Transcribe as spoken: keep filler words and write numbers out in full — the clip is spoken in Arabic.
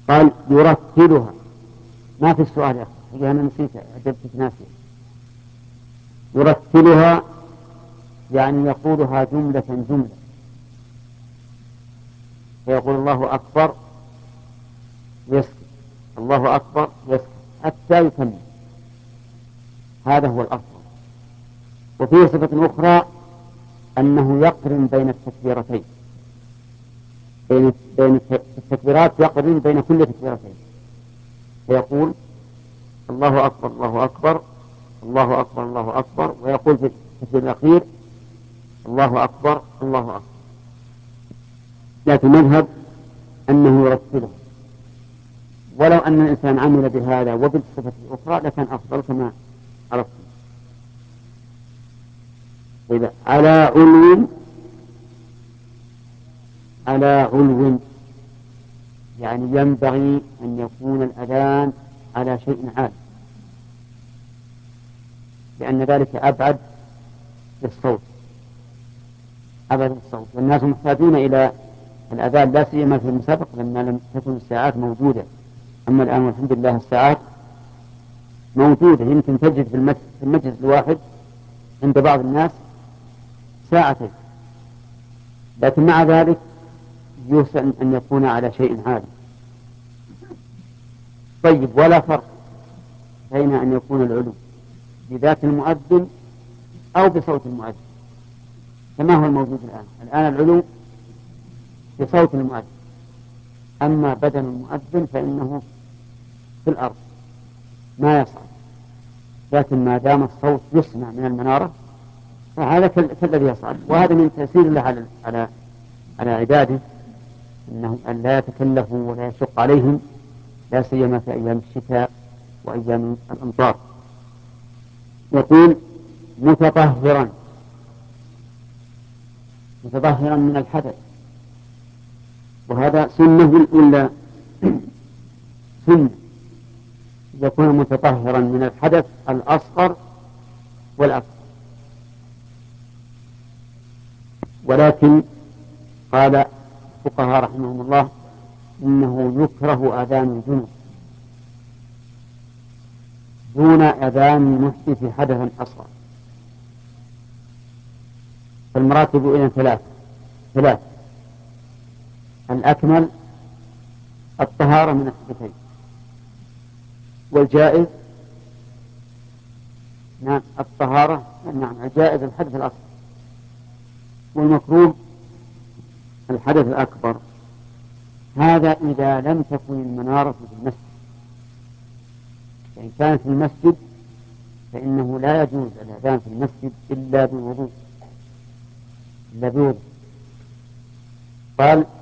قال يرتلها، ما في السؤال يا أخي، أنا نسيت أجبتك ناسي. يرتلها يعني يقولها جملة جملة، فيقول الله أكبر يسكت، الله أكبر يسكت حتى يكمل، هذا هو الأفضل. وفيه صفة أخرى أنه يقرن بين التكبيرتين، بين بين التكبيرات يقرن بين كل تكبيرتين، فيقول الله أكبر الله أكبر الله أكبر الله أكبر، ويقول في التكبير الأخير الله أكبر الله أكبر. لكن المذهب أنه يرتله، ولو أن الإنسان عمل بهذا وبالصفة الأخرى لكان أفضل كما عرفتم. إذا على علو، على علو يعني ينبغي أن يكون الأذان على شيء عال، لأن ذلك أبعد للصوت، أبعد للصوت، والناس محتاجون إلى الأذان لا سيما في المسابقة لما لم تكن الساعات موجودة. أما الآن والحمد لله الساعات موجودة، يمكن تجد في المجلس الواحد عند بعض الناس ساعتين، لكن مع ذلك يحسن أن يكون على شيء عالي. طيب، ولا فرق بين أن يكون العلو بذات المؤذن أو بصوت المؤذن كما هو الموجود الآن. الآن العلو بصوت المؤذن، أما بدن المؤذن فإنه في الأرض ما يصعد، لكن ما دام الصوت يسمع من المنارة فهذا كالذي يصعد. وهذا من تأثير الله على على على عباده، أنهم أن لا يتكلفوا ولا يشق عليهم، لا سيما في أيام الشتاء وأيام الأمطار. يقول متطهرا، متطهرا من الحدث، وهذا سنة ولا سنة يكون متطهرا من الحدث الأصغر والأكبر. ولكن قال الفقهاء رحمهم الله إنه يكره أذان الجنوب دون أذان المحدث حدثا أصغر. فالمراتب إلى ثلاث ثلاث الأكمل الطهارة من الحدثين، والجائز نعم الطهارة نعم الجائز الحدث الأصغر، والمكروه الحدث الأكبر. هذا إذا لم تكن المنارة في المسجد، فإن كانت في المسجد فإنه لا يجوز الأذان في المسجد إلا بوضوء إلا بوضوء. قال